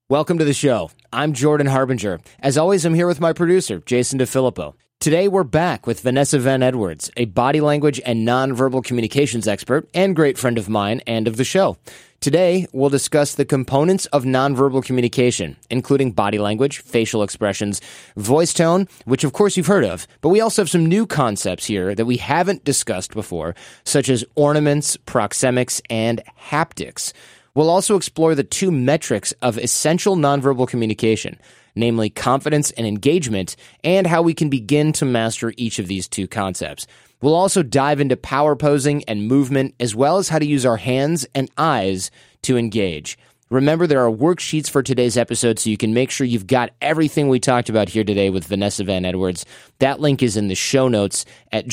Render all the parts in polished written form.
Welcome to the show. I'm Jordan Harbinger. As always, I'm here with my producer, Jason DeFilippo. Today, we're back with Vanessa Van Edwards, a body language and nonverbal communications expert and great friend of mine and of the show. Today, we'll discuss the components of nonverbal communication, including body language, facial expressions, voice tone, which of course you've heard of, but we also have some new concepts here that we haven't discussed before, such as ornaments, proxemics, and haptics. We'll also explore the two metrics of essential nonverbal communication, namely confidence and engagement, and how we can begin to master each of these two concepts. We'll also dive into power posing and movement, as well as how to use our hands and eyes to engage. Remember, there are worksheets for today's episode, so you can make sure you've got everything we talked about here today with Vanessa Van Edwards. That link is in the show notes at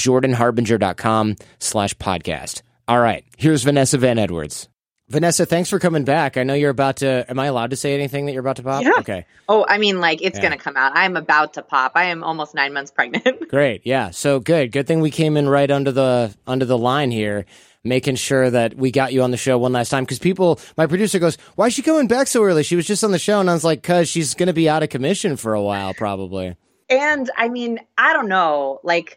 jordanharbinger.com/podcast. All right, here's Vanessa Van Edwards. Vanessa, thanks for coming back. I know you're about to... Am I allowed to say anything that you're about to pop? Yeah. Okay. Oh, I mean, it's going to come out. I'm about to pop. I am almost 9 months pregnant. Great. Yeah. So good. Good thing we came in right under the line here, making sure that we got you on the show one last time. Because my producer goes, why is she coming back so early? She was just on the show. And I was like, because she's going to be out of commission for a while, probably. And I mean, I don't know.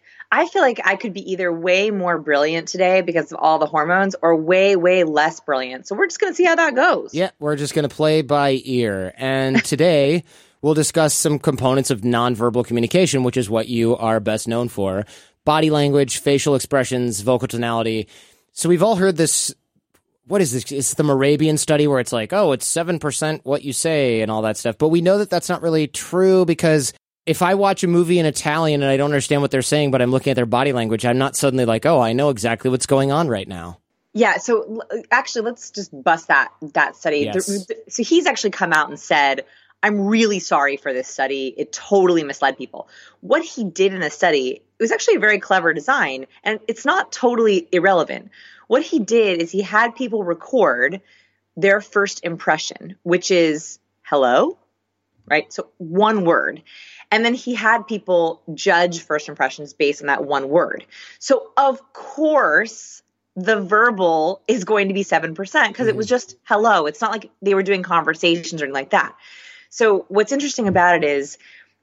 I feel like I could be either way more brilliant today because of all the hormones or way, way less brilliant. So we're just going to see how that goes. Yeah, we're just going to play by ear. And today we'll discuss some components of nonverbal communication, which is what you are best known for. Body language, facial expressions, vocal tonality. So we've all heard this. What is this? It's the Morabian study where it's like, oh, it's 7% what you say and all that stuff. But we know that that's not really true because if I watch a movie in Italian and I don't understand what they're saying, but I'm looking at their body language, I'm not suddenly like, oh, I know exactly what's going on right now. Yeah. So actually, let's just bust that study. Yes. So he's actually come out and said, I'm really sorry for this study. It totally misled people. What he did in the study, it was actually a very clever design, and it's not totally irrelevant. What he did is he had people record their first impression, which is hello, right? So one word. And then he had people judge first impressions based on that one word. So, of course, the verbal is going to be 7% because it was just hello. It's not like they were doing conversations or anything like that. So what's interesting about it is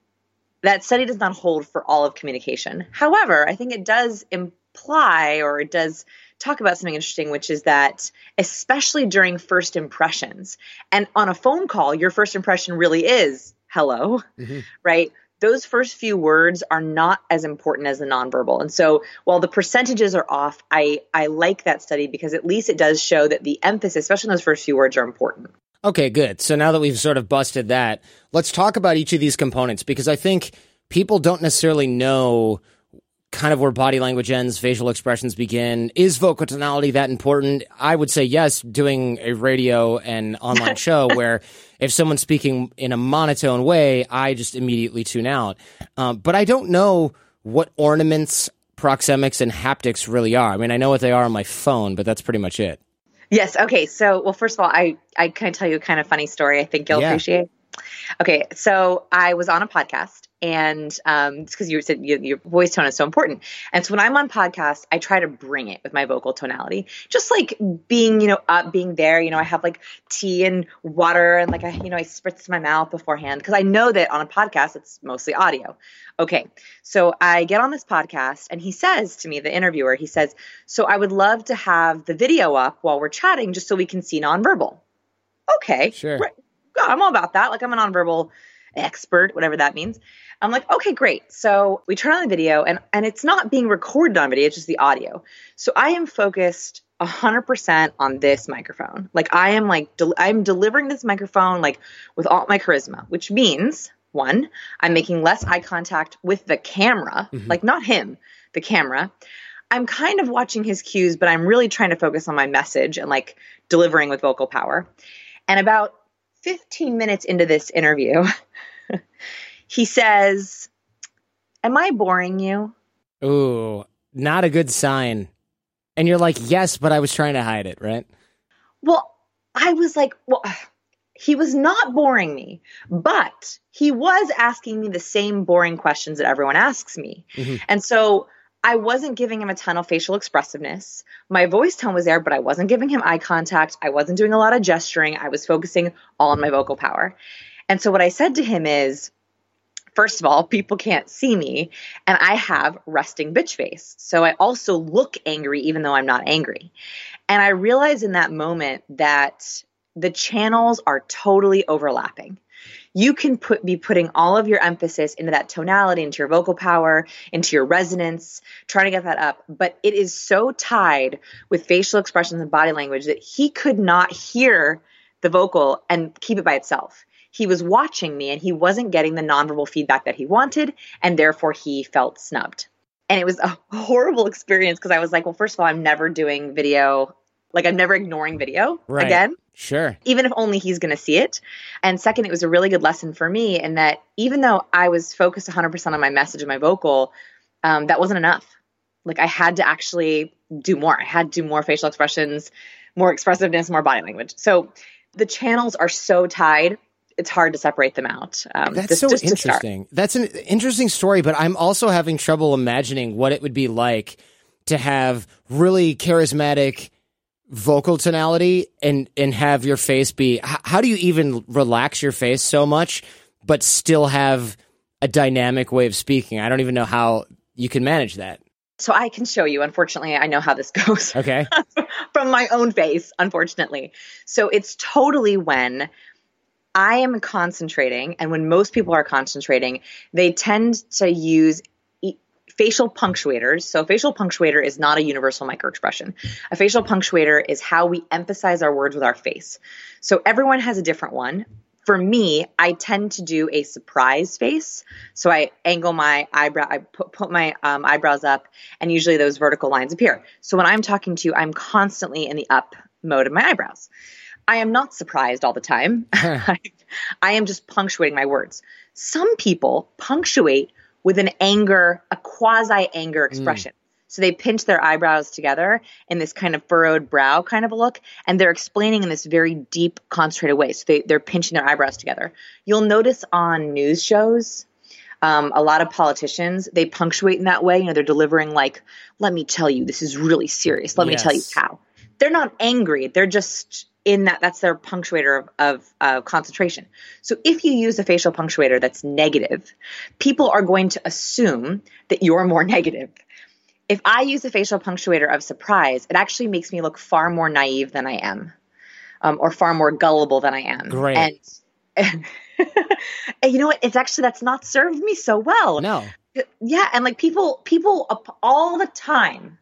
that study does not hold for all of communication. However, I think it does imply or it does talk about something interesting, which is that especially during first impressions and on a phone call, your first impression really is hello, right? Those first few words are not as important as the nonverbal. And so while the percentages are off, I like that study because at least it does show that the emphasis, especially in those first few words, are important. Okay, good. So now that we've sort of busted that, let's talk about each of these components because I think people don't necessarily know kind of where body language ends, facial expressions begin. Is vocal tonality that important? I would say yes, doing a radio and online show where if someone's speaking in a monotone way, I just immediately tune out. But I don't know what ornaments, proxemics, and haptics really are. I mean, I know what they are on my phone, but that's pretty much it. Yes. Okay. So, well, first of all, I can tell you a kind of funny story I think you'll appreciate. Okay. So I was on a podcast and it's because you said your voice tone is so important. And so when I'm on podcasts, I try to bring it with my vocal tonality, just like being, up, being there, I have like tea and water and I spritz my mouth beforehand because I know that on a podcast, it's mostly audio. Okay. So I get on this podcast and he says to me, the interviewer, he says, so I would love to have the video up while we're chatting just so we can see nonverbal. Okay. Sure. Right. I'm all about that. I'm a nonverbal expert, whatever that means. I'm like, okay, great. So we turn on the video and it's not being recorded on video. It's just the audio. So I am focused 100% on this microphone. I'm delivering this microphone with all my charisma, which means one, I'm making less eye contact with the camera, not him, the camera. I'm kind of watching his cues, but I'm really trying to focus on my message and delivering with vocal power. And about 15 minutes into this interview, he says, am I boring you? Ooh, not a good sign. And you're like, yes, but I was trying to hide it, right? Well, I was like, he was not boring me, but he was asking me the same boring questions that everyone asks me. And so I wasn't giving him a ton of facial expressiveness. My voice tone was there, but I wasn't giving him eye contact. I wasn't doing a lot of gesturing. I was focusing all on my vocal power. And so what I said to him is, first of all, people can't see me, and I have resting bitch face. So I also look angry even though I'm not angry. And I realized in that moment that the channels are totally overlapping. You can be putting all of your emphasis into that tonality, into your vocal power, into your resonance, trying to get that up. But it is so tied with facial expressions and body language that he could not hear the vocal and keep it by itself. He was watching me and he wasn't getting the nonverbal feedback that he wanted, and therefore he felt snubbed. And it was a horrible experience because I was like, well, first of all, I'm never doing video. Like, I'm never ignoring video again. Sure. Even if only he's going to see it. And second, it was a really good lesson for me in that even though I was focused 100% on my message and my vocal, that wasn't enough. Like, I had to actually do more. I had to do more facial expressions, more expressiveness, more body language. So the channels are so tied. It's hard to separate them out. That's so interesting. That's an interesting story, but I'm also having trouble imagining what it would be like to have really charismatic vocal tonality and have your face be, how do you even relax your face so much but still have a dynamic way of speaking? I don't even know how you can manage that. So I can show you. Unfortunately, I know how this goes. Okay. From my own face, unfortunately. So it's totally when I am concentrating, and when most people are concentrating, they tend to use facial punctuators. So a facial punctuator is not a universal microexpression. A facial punctuator is how we emphasize our words with our face. So everyone has a different one. For me, I tend to do a surprise face. So I angle my eyebrow, I put my eyebrows up, and usually those vertical lines appear. So when I'm talking to you, I'm constantly in the up mode of my eyebrows. I am not surprised all the time. I am just punctuating my words. Some people punctuate with an anger, a quasi-anger expression. So they pinch their eyebrows together in this kind of furrowed brow kind of a look, and they're explaining in this very deep, concentrated way. So they're pinching their eyebrows together. You'll notice on news shows, a lot of politicians, they punctuate in that way. You know, they're delivering like, let me tell you, this is really serious. Let me tell you how. They're not angry. They're just in that's their punctuator of concentration. So if you use a facial punctuator that's negative, people are going to assume that you're more negative. If I use a facial punctuator of surprise, it actually makes me look far more naive than I am, or far more gullible than I am. Great. And you know what? It's actually, that's not served me so well. No. Yeah. And like people all the time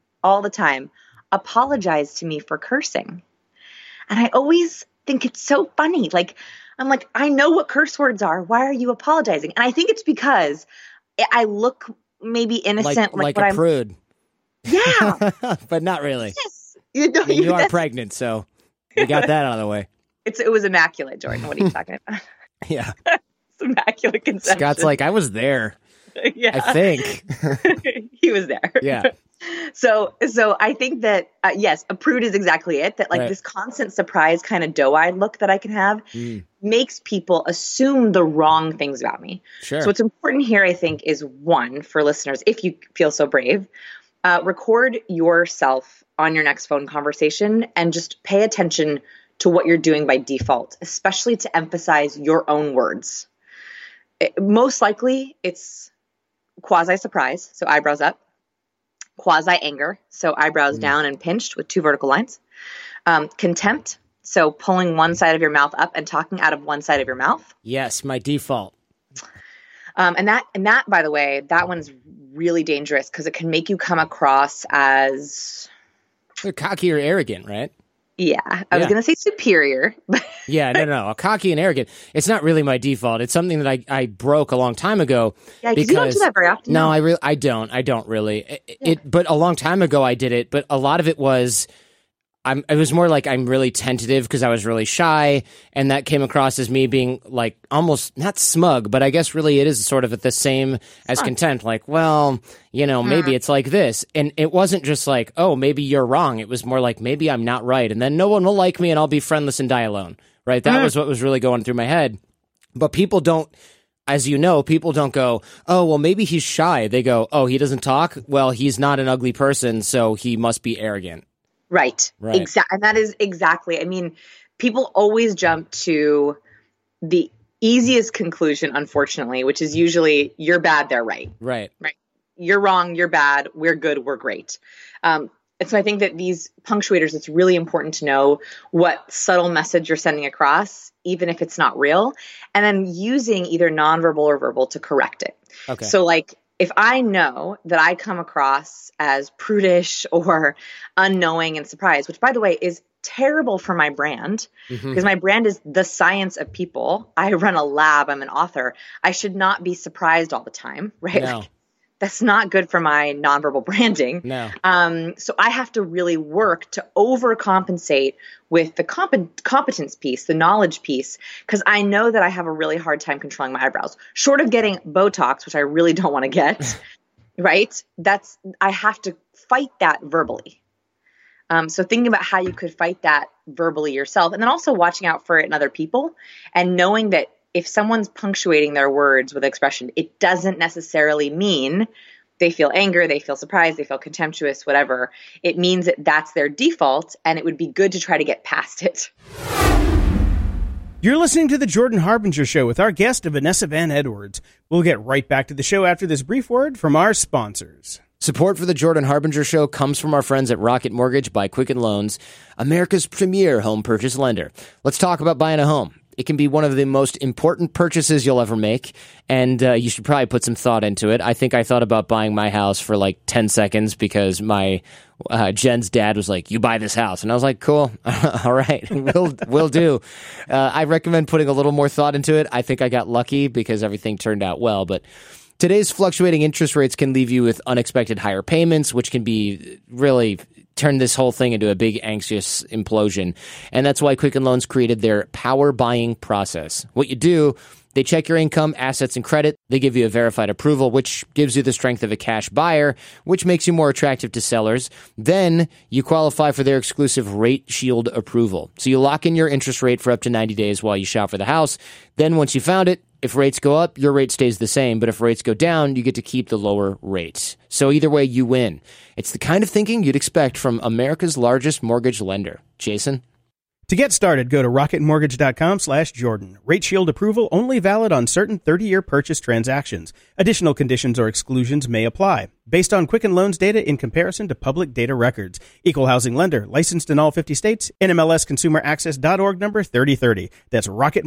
apologize to me for cursing. And I always think it's so funny. Like, I'm like, I know what curse words are. Why are you apologizing? And I think it's because I look maybe innocent. Like a prude. Yeah. But not really. Yes. You are pregnant, so we got that out of the way. It was immaculate, Jordan. What are you talking about? Yeah. It's immaculate conception. Scott's like, I was there. Yeah. I think. He was there. Yeah. So I think that, yes, a prude is exactly it. That like this constant surprise kind of doe-eyed look that I can have makes people assume the wrong things about me. Sure. So what's important here, I think, is one, for listeners, if you feel so brave, record yourself on your next phone conversation and just pay attention to what you're doing by default, especially to emphasize your own words. Most likely it's quasi-surprise, so eyebrows up. Quasi-anger, so eyebrows down and pinched with two vertical lines. Contempt, so pulling one side of your mouth up and talking out of one side of your mouth. Yes, my default. And that, by the way, that one's really dangerous because it can make you come across as cocky or arrogant, right? Yeah, I was going to say superior. Yeah, no. Cocky and arrogant. It's not really my default. It's something that I broke a long time ago. Yeah, because you don't do that very often. No, I don't. I don't really. But a long time ago I did it. But a lot of it was, it was more like I'm really tentative because I was really shy, and that came across as me being like almost not smug, but I guess really it is sort of at the same as contempt. Like, well, maybe it's like this, and it wasn't just like, oh, maybe you're wrong. It was more like maybe I'm not right, and then no one will like me, and I'll be friendless and die alone. Right? That was what was really going through my head. But people don't as you know, people don't go, oh, well, maybe he's shy. They go, oh, he doesn't talk? Well, he's not an ugly person, so he must be arrogant. Right. And that is exactly, I mean, people always jump to the easiest conclusion, unfortunately, which is usually you're bad, they're right. Right. You're wrong, you're bad, we're good, we're great. And so I think that these punctuators, it's really important to know what subtle message you're sending across, even if it's not real, and then using either nonverbal or verbal to correct it. Okay. So like, if I know that I come across as prudish or unknowing and surprised, which by the way is terrible for my brand, because my brand is the science of people. I run a lab, I'm an author. I should not be surprised all the time, right? No. Like, that's not good for my nonverbal branding. No. So I have to really work to overcompensate with the competence piece, the knowledge piece, because I know that I have a really hard time controlling my eyebrows. Short of getting Botox, which I really don't want to get, right? I have to fight that verbally. So thinking about how you could fight that verbally yourself, and then also watching out for it in other people and knowing that if someone's punctuating their words with expression, it doesn't necessarily mean they feel anger, they feel surprised, they feel contemptuous, whatever. It means that that's their default, and it would be good to try to get past it. You're listening to The Jordan Harbinger Show with our guest, Vanessa Van Edwards. We'll get right back to the show after this brief word from our sponsors. Support for the Jordan Harbinger Show comes from our friends at Rocket Mortgage by Quicken Loans, America's premier home purchase lender. Let's talk about buying a home. It can be one of the most important purchases you'll ever make, and you should probably put some thought into it. I think I thought about buying my house for like 10 seconds because my Jen's dad was like, you buy this house. And I was like, cool. All right, we'll do. I recommend putting a little more thought into it. I think I got lucky because everything turned out well, but today's fluctuating interest rates can leave you with unexpected higher payments, which can be really turn this whole thing into a big anxious implosion. And that's why Quicken Loans created their power buying process. What you do, they check your income, assets, and credit. They give you a verified approval, which gives you the strength of a cash buyer, which makes you more attractive to sellers. Then you qualify for their exclusive Rate Shield approval. So you lock in your interest rate for up to 90 days while you shop for the house. Then once you found it, if rates go up, your rate stays the same. But if rates go down, you get to keep the lower rate. So either way, you win. It's the kind of thinking you'd expect from America's largest mortgage lender. Jason? To get started, go to rocketmortgage.com/Jordan. Rate Shield approval only valid on certain 30-year purchase transactions. Additional conditions or exclusions may apply. Based on Quicken Loans data in comparison to public data records. Equal housing lender. Licensed in all 50 states. NMLSconsumeraccess.org number 3030. That's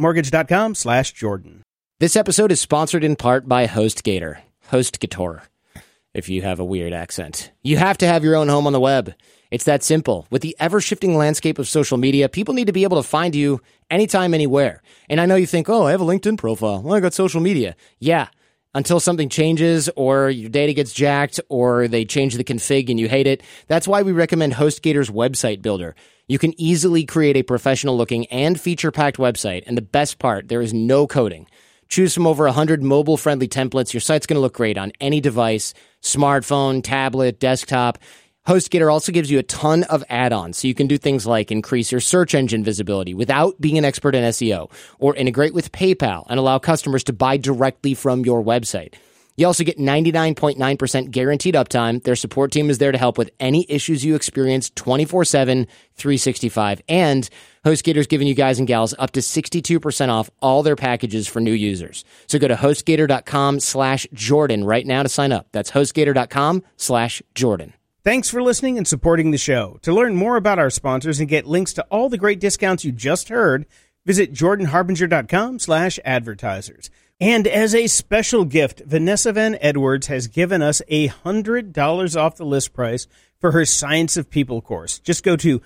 rocketmortgage.com/Jordan. This episode is sponsored in part by HostGator. HostGator, if you have a weird accent. You have to have your own home on the web. It's that simple. With the ever-shifting landscape of social media, people need to be able to find you anytime, anywhere. And I know you think, oh, I have a LinkedIn profile. Well, I got social media. Yeah, until something changes or your data gets jacked or they change the config and you hate it. That's why we recommend HostGator's website builder. You can easily create a professional-looking and feature-packed website. And the best part, there is no coding. Choose from over 100 mobile-friendly templates. Your site's going to look great on any device, smartphone, tablet, desktop. HostGator also gives you a ton of add-ons, so you can do things like increase your search engine visibility without being an expert in SEO, or integrate with PayPal and allow customers to buy directly from your website. You also get 99.9% guaranteed uptime. Their support team is there to help with any issues you experience 24/7, 365. And HostGator's giving you guys and gals up to 62% off all their packages for new users. So go to HostGator.com/Jordan right now to sign up. That's HostGator.com/Jordan. Thanks for listening and supporting the show. To learn more about our sponsors and get links to all the great discounts you just heard, visit jordanharbinger.com/advertisers. And as a special gift, Vanessa Van Edwards has given us $100 off the list price for her Science of People course. Just go to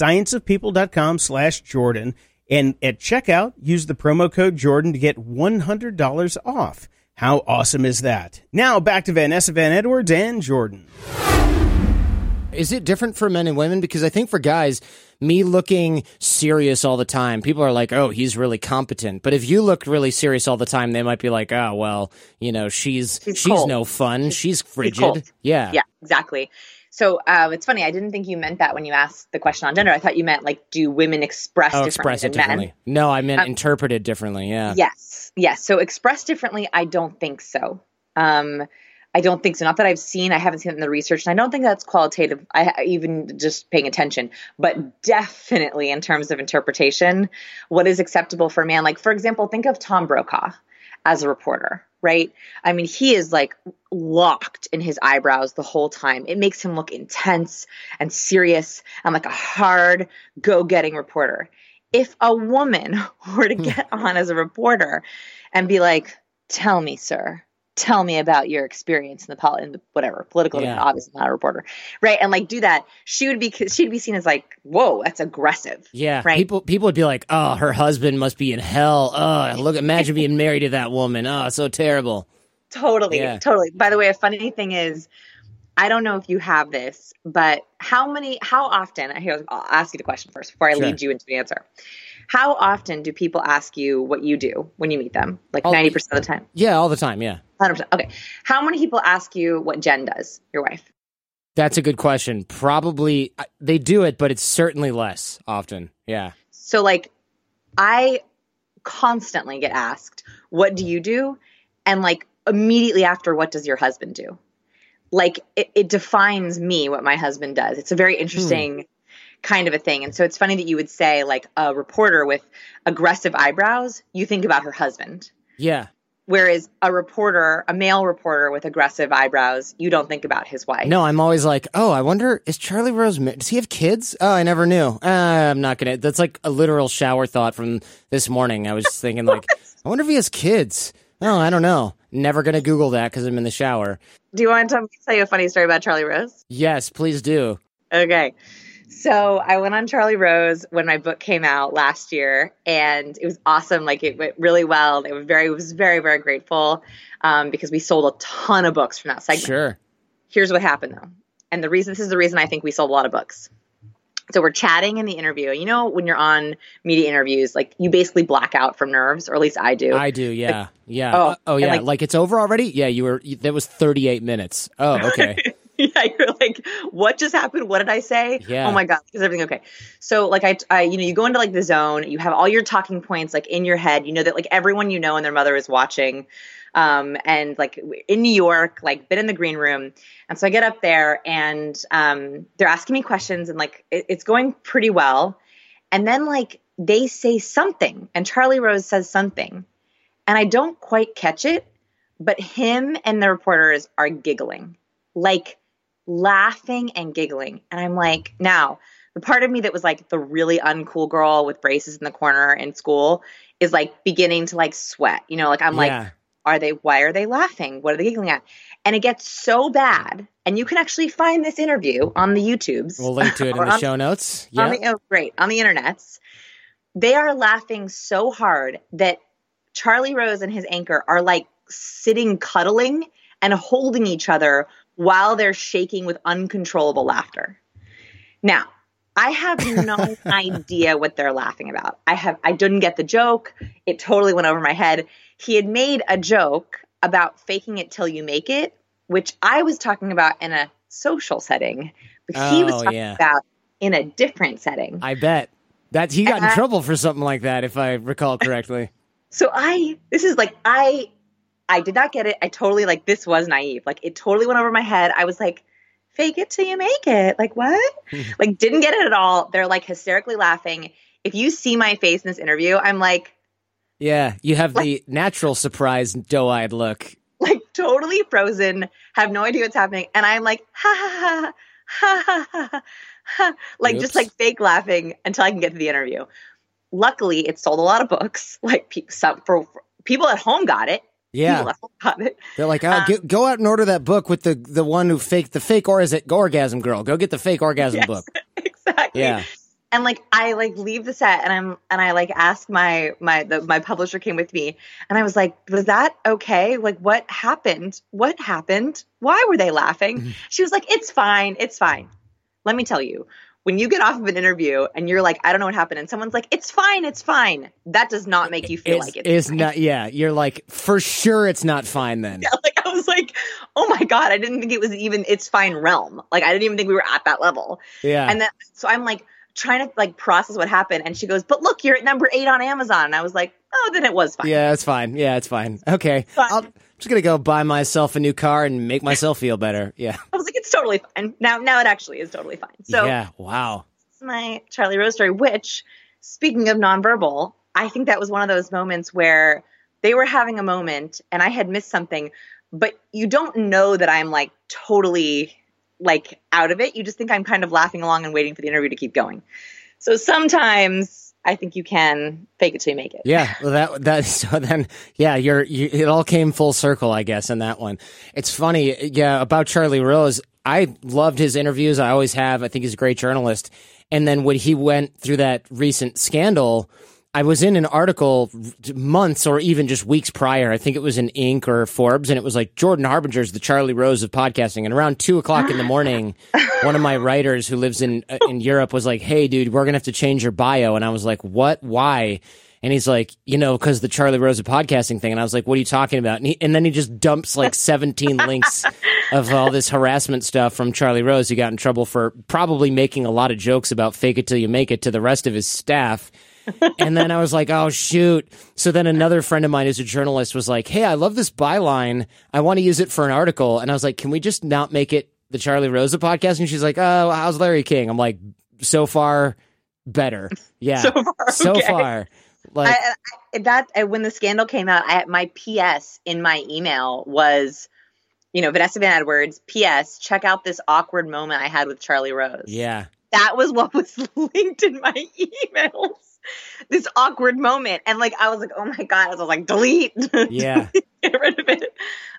scienceofpeople.com/Jordan and at checkout, use the promo code Jordan to get $100 off. How awesome is that? Now back to Vanessa Van Edwards and Jordan. Is it different for men and women? Because I think for guys, me looking serious all the time, people are like, oh, he's really competent. But if you look really serious all the time, they might be like, oh, well, you know, she's no fun. She's frigid. Cold. Yeah. Yeah, exactly. So it's funny. I didn't think you meant that when you asked the question on gender. I thought you meant like, do women express differently than men? No, I meant interpreted differently. Yeah. Yes. So express differently, I don't think so. I don't think so. Not that I haven't seen it in the research, and I don't think that's qualitative. Even just paying attention, but definitely in terms of interpretation, what is acceptable for a man? Like, for example, think of Tom Brokaw as a reporter, right? I mean, he is like locked in his eyebrows the whole time. It makes him look intense and serious and like a hard go-getting reporter. If a woman were to get on as a reporter and be like, tell me, sir, tell me about your experience in the political, obviously not a reporter, right? And like do that, she'd be seen as like, whoa, that's aggressive. Yeah. Right. People would be like, oh, her husband must be in hell. Oh, imagine being married to that woman. Oh, so terrible. Totally. By the way, a funny thing is, I don't know if you have this, but how often, here, I'll ask you the question first before I lead you into the answer. How often do people ask you what you do when you meet them? Like 90% of the time? Yeah, all the time, yeah. 100%. Okay. How many people ask you what Jen does, your wife? That's a good question. Probably, they do it, but it's certainly less often, yeah. So like, I constantly get asked, what do you do? And like, immediately after, what does your husband do? Like, it defines me what my husband does. It's a very interesting kind of a thing. And so it's funny that you would say like a reporter with aggressive eyebrows, you think about her husband. Yeah. Whereas a male reporter with aggressive eyebrows, you don't think about his wife. No, I'm always like, oh, I wonder, is Charlie Rose, does he have kids? Oh, I never knew. I'm not going to, that's like a literal shower thought from this morning. I was just thinking like, I wonder if he has kids. Oh, I don't know. Never going to Google that because I'm in the shower. Do you want to tell you a funny story about Charlie Rose? Yes, please do. Okay. So I went on Charlie Rose when my book came out last year, and it was awesome. Like, it went really well. It was very, very grateful because we sold a ton of books from that segment. Sure. Here's what happened though. And this is the reason I think we sold a lot of books. So we're chatting in the interview. You know, when you're on media interviews, like you basically black out from nerves, or at least I do. I do. Yeah. Like, yeah. Oh yeah. Like it's over already. Yeah. That was 38 minutes. Oh, okay. Yeah, you're like, what just happened? What did I say? Yeah. Oh my God, is everything okay? So like I you go into like the zone, you have all your talking points like in your head, you know that like everyone you know and their mother is watching. And like in New York, like been in the green room. And so I get up there and they're asking me questions and like it's going pretty well. And then like they say something and Charlie Rose says something and I don't quite catch it, but him and the reporters are giggling, like laughing and giggling. And I'm like, now the part of me that was like the really uncool girl with braces in the corner in school is like beginning to like sweat, you know, like I'm like, why are they laughing? What are they giggling at? And it gets so bad. And you can actually find this interview on the YouTubes. We'll link to it in the show notes. Yeah. Great. On the internets. They are laughing so hard that Charlie Rose and his anchor are like sitting cuddling and holding each other while they're shaking with uncontrollable laughter. Now, I have no idea what they're laughing about. I didn't get the joke. It totally went over my head. He had made a joke about faking it till you make it, which I was talking about in a social setting, but he was talking about in a different setting. I bet that he got in trouble for something like that, if I recall correctly. So I did not get it. I totally like, this was naive. Like it totally went over my head. I was like, fake it till you make it. Like what? Like didn't get it at all. They're like hysterically laughing. If you see my face in this interview, I'm like, yeah, you have the natural surprised doe-eyed look. Like totally frozen, have no idea what's happening. And I'm like, ha ha ha ha ha ha ha. Like just like fake laughing until I can get to the interview. Luckily, it sold a lot of books. Like for people at home got it. Yeah. They're like, go out and order that book with the one who faked the fake, or is it Orgasm Girl? Go get the fake orgasm book. Exactly. Yeah. And like I like leave the set and I like ask my publisher came with me and I was like, was that okay? Like what happened? What happened? Why were they laughing? She was like, it's fine. It's fine. Let me tell you, when you get off of an interview and you're like, I don't know what happened, and someone's like, it's fine, it's fine. That does not make you feel like it's not. Yeah, you're like, for sure it's not fine then. Yeah, like I was like, oh my God, I didn't think it was even its fine realm. Like, I didn't even think we were at that level. Yeah. And then, so I'm like trying to like process what happened. And she goes, but look, you're at number 8 on Amazon. And I was like, oh, then it was fine. Yeah, it's fine. Yeah, it's fine. Okay. I'm just going to go buy myself a new car and make myself feel better. Yeah. I was like, it's totally fine. Now it actually is totally fine. So yeah. Wow. That's my Charlie Rose story, which, speaking of nonverbal, I think that was one of those moments where they were having a moment and I had missed something, but you don't know that I'm like totally like out of it. You just think I'm kind of laughing along and waiting for the interview to keep going. So sometimes I think you can fake it till you make it. Yeah, well, that so then yeah, it all came full circle, I guess, in that one. It's funny, yeah, about Charlie Rose. I loved his interviews. I always have. I think he's a great journalist. And then when he went through that recent scandal, I was in an article months or even just weeks prior. I think it was in Inc. or Forbes, and it was like Jordan Harbinger's the Charlie Rose of podcasting. And around 2:00 in the morning, one of my writers who lives in Europe was like, "Hey, dude, we're gonna have to change your bio." And I was like, "What? Why?" And he's like, because the Charlie Rose of podcasting thing. And I was like, "What are you talking about?" And then he just dumps like 17 links of all this harassment stuff from Charlie Rose. He got in trouble for probably making a lot of jokes about fake it till you make it to the rest of his staff. And then I was like, oh, shoot. So then another friend of mine who's a journalist was like, hey, I love this byline. I want to use it for an article. And I was like, can we just not make it the Charlie Rose of podcasting? And she's like, oh, how's Larry King? I'm like, so far, better. Yeah. So far. Like when the scandal came out, my PS in my email was, Vanessa Van Edwards, PS, check out this awkward moment I had with Charlie Rose. Yeah. That was what was linked in my emails. This awkward moment. And like, I was like, oh my God. I was like, delete. Yeah. Get rid of it.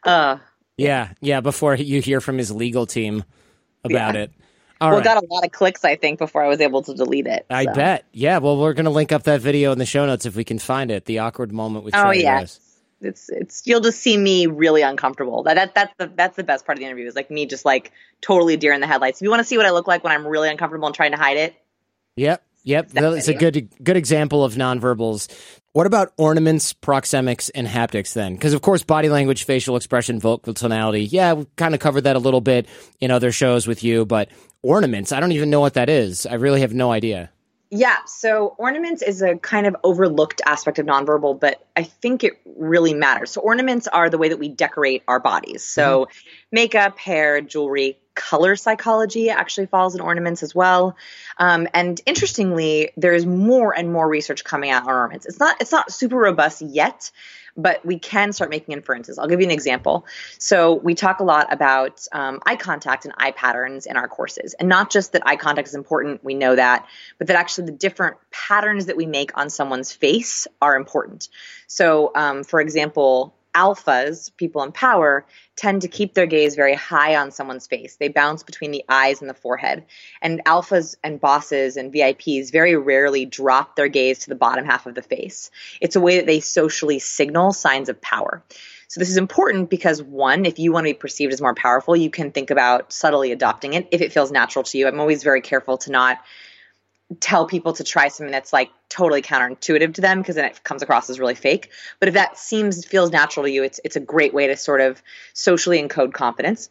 Yeah. Before you hear from his legal team about it. It got a lot of clicks, I think, before I was able to delete it. I bet. Yeah. Well, we're going to link up that video in the show notes if we can find it. The awkward moment with Charlie Rose. It's you'll just see me really uncomfortable. That's the best part of the interview is like me just like totally deer in the headlights. If you want to see what I look like when I'm really uncomfortable and trying to hide it. Yep. It's a good example of nonverbals. What about ornaments, proxemics, and haptics then? Because, of course, body language, facial expression, vocal tonality. Yeah, we kind of covered that a little bit in other shows with you. But ornaments, I don't even know what that is. I really have no idea. Yeah, so ornaments is a kind of overlooked aspect of nonverbal, but I think it really matters. So ornaments are the way that we decorate our bodies. So makeup, hair, jewelry, color psychology actually falls in ornaments as well. And interestingly, there's more and more research coming out on ornaments. It's not super robust yet, but we can start making inferences. I'll give you an example. So we talk a lot about eye contact and eye patterns in our courses. And not just that eye contact is important, we know that, but that actually the different patterns that we make on someone's face are important. So for example, alphas, people in power, tend to keep their gaze very high on someone's face. They bounce between the eyes and the forehead. And alphas and bosses and VIPs very rarely drop their gaze to the bottom half of the face. It's a way that they socially signal signs of power. So this is important because, one, if you want to be perceived as more powerful, you can think about subtly adopting it if it feels natural to you. I'm always very careful to not tell people to try something that's like totally counterintuitive to them because then it comes across as really fake. But if that feels natural to you, it's a great way to sort of socially encode confidence.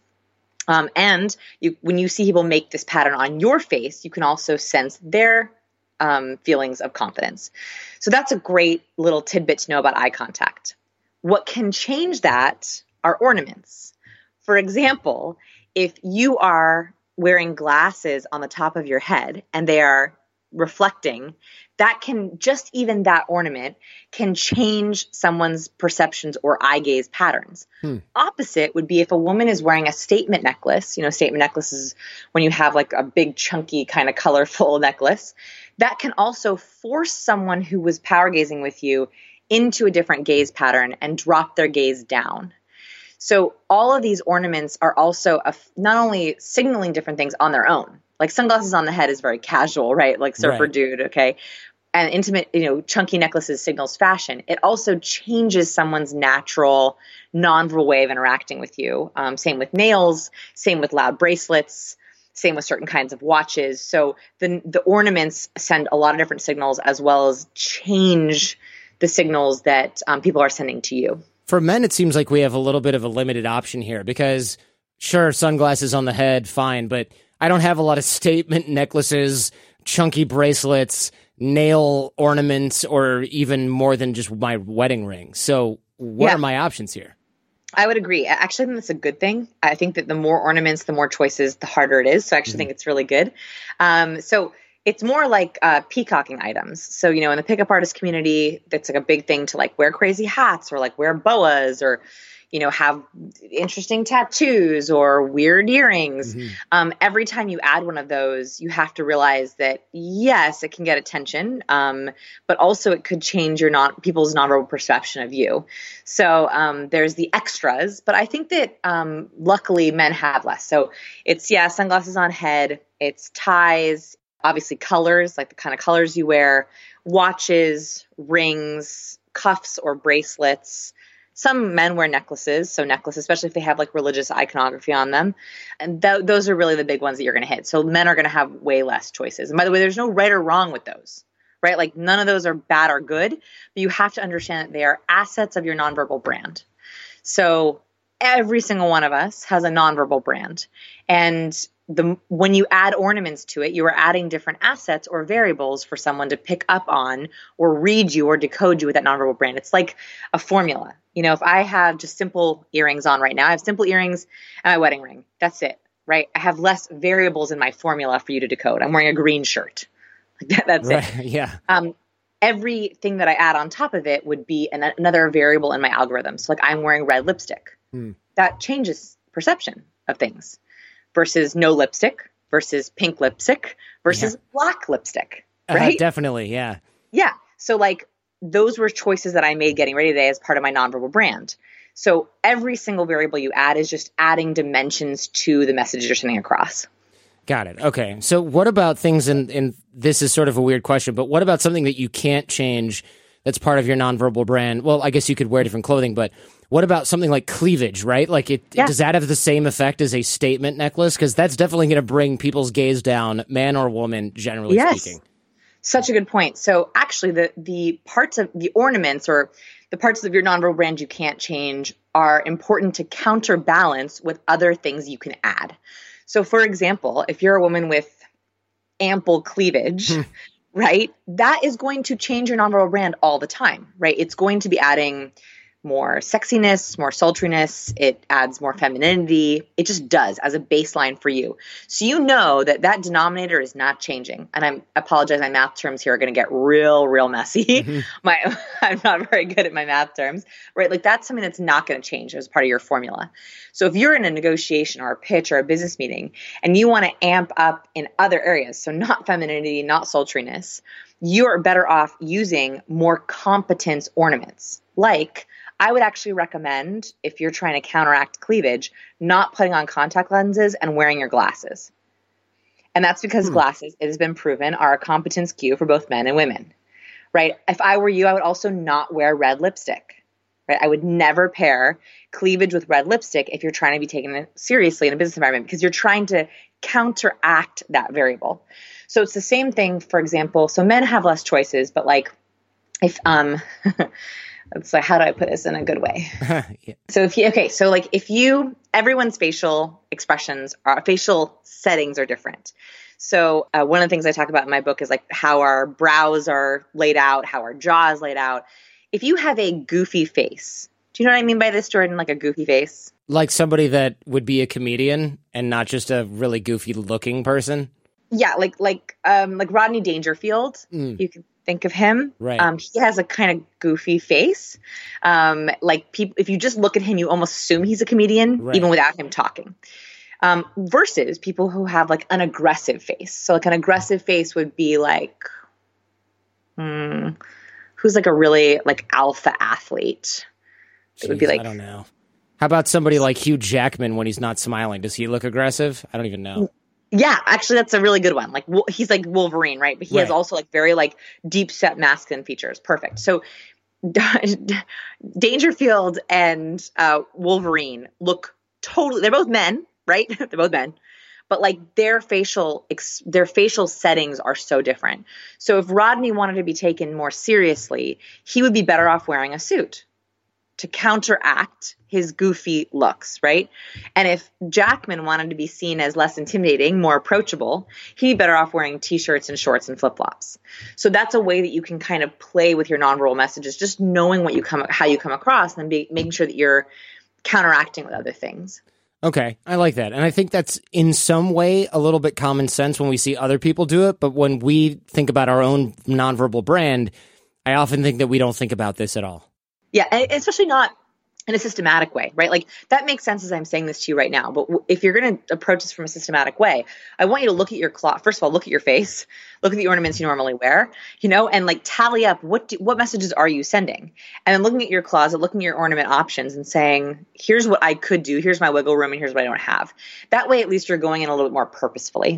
And when you see people make this pattern on your face, you can also sense their feelings of confidence. So that's a great little tidbit to know about eye contact. What can change that are ornaments. For example, if you are wearing glasses on the top of your head and they are reflecting, that ornament can change someone's perceptions or eye gaze patterns. Opposite would be if a woman is wearing a statement necklace. Statement necklace is when you have like a big chunky kind of colorful necklace. That can also force someone who was power gazing with you into a different gaze pattern and drop their gaze down. So all of these ornaments are also not only signaling different things on their own, like sunglasses on the head is very casual, right? Like surfer dude, okay? And intimate, chunky necklaces signals fashion. It also changes someone's natural nonverbal way of interacting with you. Same with nails, same with loud bracelets, same with certain kinds of watches. So the ornaments send a lot of different signals as well as change the signals that people are sending to you. For men, it seems like we have a little bit of a limited option here because, sure, sunglasses on the head, fine, but I don't have a lot of statement necklaces, chunky bracelets, nail ornaments, or even more than just my wedding ring. So what are my options here? I would agree. Actually, I think that's a good thing. I think that the more ornaments, the more choices, the harder it is. So I actually think it's really good. So it's more like peacocking items. So, you know, in the pickup artist community, that's like a big thing to like wear crazy hats or like wear boas or, you know, have interesting tattoos or weird earrings. Every time you add one of those, you have to realize that, yes, it can get attention, but also it could change people's nonverbal perception of you. So there's the extras, but I think that luckily men have less. So it's, sunglasses on head, it's ties, obviously colors, like the kind of colors you wear, watches, rings, cuffs or bracelets. Some men wear necklaces, especially if they have like religious iconography on them. And those are really the big ones that you're going to hit. So men are going to have way less choices. And by the way, there's no right or wrong with those, right? Like none of those are bad or good, but you have to understand that they are assets of your nonverbal brand. So every single one of us has a nonverbal brand. And when you add ornaments to it, you are adding different assets or variables for someone to pick up on or read you or decode you with that nonverbal brand. It's like a formula. You know, if I have just simple earrings on right now, I have simple earrings and my wedding ring. That's it, right? I have less variables in my formula for you to decode. I'm wearing a green shirt. That's right. it. Yeah. Everything that I add on top of it would be another variable in my algorithm. So like I'm wearing red lipstick. That changes perception of things versus no lipstick versus pink lipstick versus black lipstick, right? Definitely. Yeah. Yeah. So like those were choices that I made getting ready today as part of my nonverbal brand. So every single variable you add is just adding dimensions to the message you're sending across. Got it. Okay. So what about things, and this is sort of a weird question, but what about something that you can't change that's part of your nonverbal brand? Well, I guess you could wear different clothing, but what about something like cleavage, right? Like does that have the same effect as a statement necklace? Because that's definitely going to bring people's gaze down, man or woman, generally speaking. Such a good point. So actually the parts of the ornaments or the parts of your nonverbal brand you can't change are important to counterbalance with other things you can add. So for example, if you're a woman with ample cleavage, right, that is going to change your nonverbal brand all the time, right? It's going to be adding more sexiness, more sultriness. It adds more femininity. It just does as a baseline for you. So you know that denominator is not changing. And I apologize, my math terms here are going to get real messy. I'm not very good at my math terms, right? Like that's something that's not going to change as part of your formula. So if you're in a negotiation or a pitch or a business meeting and you want to amp up in other areas, so not femininity, not sultriness, you're better off using more competence ornaments. Like I would actually recommend, if you're trying to counteract cleavage, not putting on contact lenses and wearing your glasses. And that's because glasses, it has been proven, are a competence cue for both men and women, right? If I were you, I would also not wear red lipstick, right? I would never pair cleavage with red lipstick if you're trying to be taken seriously in a business environment because you're trying to counteract that variable. So it's the same thing, for example. So men have less choices, but like if it's like, how do I put this in a good way? So everyone's facial expressions facial settings are different. So one of the things I talk about in my book is like how our brows are laid out, how our jaw is laid out. If you have a goofy face, do you know what I mean by this, Jordan? Like a goofy face? Like somebody that would be a comedian and not just a really goofy looking person? Yeah, like Rodney Dangerfield. You can think of him. Right. He has a kind of goofy face. Like people, if you just look at him, you almost assume he's a comedian, even without him talking. Versus people who have like an aggressive face. So like an aggressive face would be like, who's like a really like alpha athlete. It would be like, I don't know. How about somebody like Hugh Jackman when he's not smiling? Does he look aggressive? I don't even know. Yeah, actually, that's a really good one. Like he's like Wolverine, right? But he has also like very like deep set masculine features. Perfect. So Dangerfield and Wolverine look totally. They're both men, right? They're both men, but like their facial settings are so different. So if Rodney wanted to be taken more seriously, he would be better off wearing a suit. to counteract his goofy looks, right? And if Jackman wanted to be seen as less intimidating, more approachable, he'd be better off wearing t-shirts and shorts and flip-flops. So that's a way that you can kind of play with your nonverbal messages, just knowing how you come across, and then making sure that you're counteracting with other things. Okay, I like that. And I think that's in some way a little bit common sense when we see other people do it. But when we think about our own nonverbal brand, I often think that we don't think about this at all. Yeah, and especially not in a systematic way, right? Like that makes sense as I'm saying this to you right now. But if you're going to approach this from a systematic way, I want you to look at your cloth. First of all, look at your face, look at the ornaments you normally wear, and like tally up what messages are you sending? And then looking at your closet, looking at your ornament options and saying, here's what I could do, here's my wiggle room, and here's what I don't have. That way, at least you're going in a little bit more purposefully.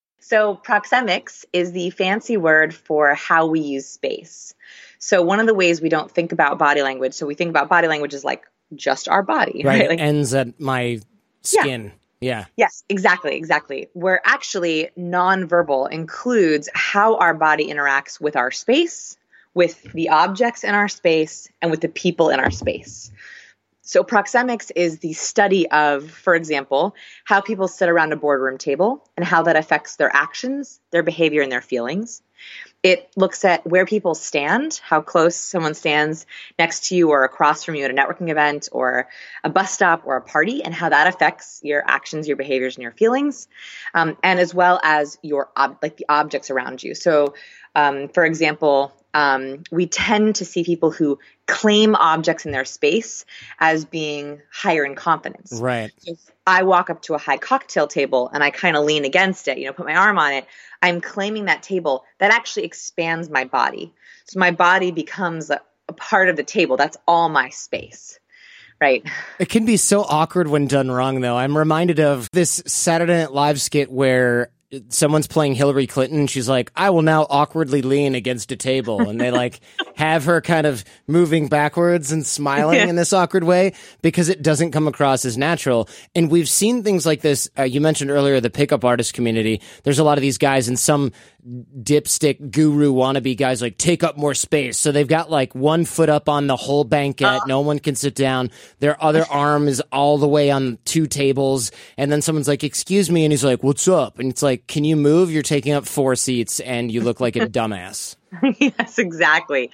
So proxemics is the fancy word for how we use space. So one of the ways we don't think about body language, so we think about body language as like just our body, right? Like, ends at my skin. Yeah. Yes, exactly. Where actually nonverbal includes how our body interacts with our space, with the objects in our space, and with the people in our space. So proxemics is the study of, for example, how people sit around a boardroom table and how that affects their actions, their behavior, and their feelings. It looks at where people stand, how close someone stands next to you or across from you at a networking event or a bus stop or a party, and how that affects your actions, your behaviors, and your feelings, and as well as the objects around you. So, for example, we tend to see people who claim objects in their space as being higher in confidence. Right. If I walk up to a high cocktail table and I kind of lean against it, put my arm on it, I'm claiming that table. That actually expands my body. So my body becomes a part of the table. That's all my space. Right. It can be so awkward when done wrong, though. I'm reminded of this Saturday Night Live skit where someone's playing Hillary Clinton. She's like, I will now awkwardly lean against a table. And they like have her kind of moving backwards and smiling in this awkward way because it doesn't come across as natural. And we've seen things like this. You mentioned earlier the pickup artist community. There's a lot of these guys and some dipstick guru wannabe guys like take up more space. So they've got like 1 foot up on the whole banquette. No one can sit down. Their other arm is all the way on 2 tables. And then someone's like, excuse me. And he's like, what's up? And it's like, can you move? You're taking up 4 seats and you look like a dumbass. Yes, exactly.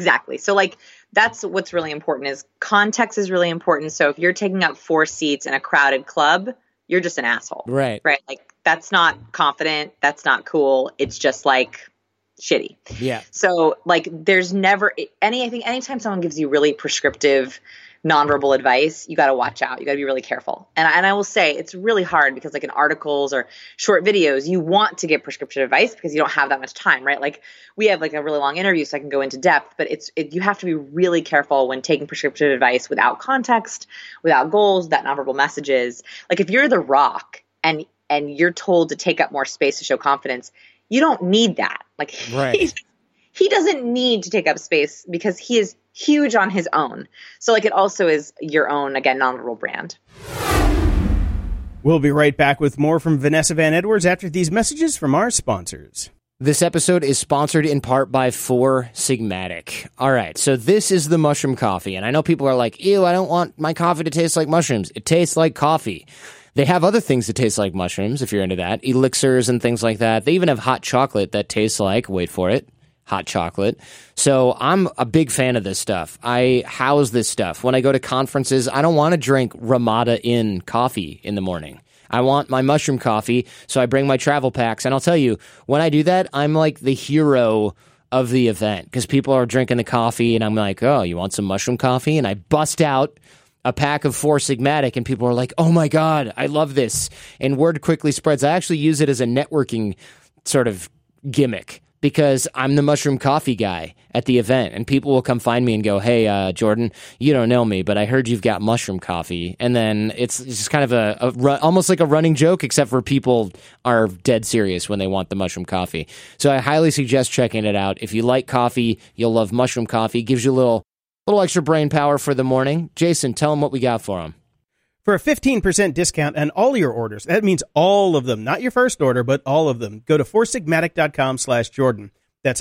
So like, that's what's really important is context is really important. So if you're taking up 4 seats in a crowded club, you're just an asshole. Right. Like that's not confident. That's not cool. It's just like shitty. Yeah. So like there's never anytime someone gives you really prescriptive nonverbal advice, you got to watch out. You got to be really careful. And I will say it's really hard because like in articles or short videos, you want to give prescriptive advice because you don't have that much time, right? Like we have like a really long interview so I can go into depth, but you have to be really careful when taking prescriptive advice without context, without goals, without nonverbal messages. Like if you're The Rock and you're told to take up more space to show confidence, you don't need that. Like right. He doesn't need to take up space because he is huge on his own. So like it also is your own, again, nonverbal brand. We'll be right back with more from Vanessa Van Edwards after these messages from our sponsors. This episode is sponsored in part by Four Sigmatic. All right, so this is the mushroom coffee. And I know people are like, ew, I don't want my coffee to taste like mushrooms. It tastes like coffee. They have other things that taste like mushrooms, if you're into that. Elixirs and things like that. They even have hot chocolate that tastes like, wait for it, hot chocolate. So I'm a big fan of this stuff. I house this stuff. When I go to conferences, I don't want to drink Ramada Inn coffee in the morning. I want my mushroom coffee, so I bring my travel packs. And I'll tell you, when I do that, I'm like the hero of the event because people are drinking the coffee, and I'm like, oh, you want some mushroom coffee? And I bust out a pack of Four Sigmatic, and people are like, oh my God, I love this. And word quickly spreads. I actually use it as a networking sort of gimmick because I'm the mushroom coffee guy at the event, and people will come find me and go, hey, Jordan, you don't know me, but I heard you've got mushroom coffee. And then it's just kind of almost like a running joke, except for people are dead serious when they want the mushroom coffee. So I highly suggest checking it out. If you like coffee, you'll love mushroom coffee. It gives you a little extra brain power for the morning. Jason, tell them what we got for them. For a 15% discount on all your orders, that means all of them, not your first order, but all of them, go to foursigmatic.com/Jordan. That's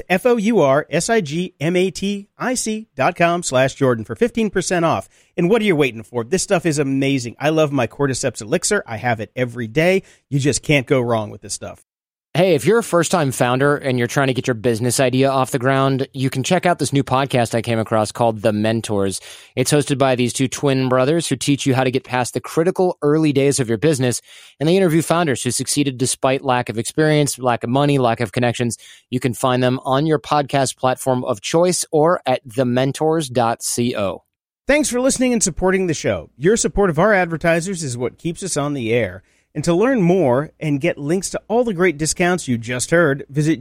FOURSIGMATIC.com/Jordan for 15% off. And what are you waiting for? This stuff is amazing. I love my Cordyceps Elixir. I have it every day. You just can't go wrong with this stuff. Hey, if you're a first-time founder and you're trying to get your business idea off the ground, you can check out this new podcast I came across called The Mentors. It's hosted by these two twin brothers who teach you how to get past the critical early days of your business, and they interview founders who succeeded despite lack of experience, lack of money, lack of connections. You can find them on your podcast platform of choice or at thementors.co. Thanks for listening and supporting the show. Your support of our advertisers is what keeps us on the air. And to learn more and get links to all the great discounts you just heard, visit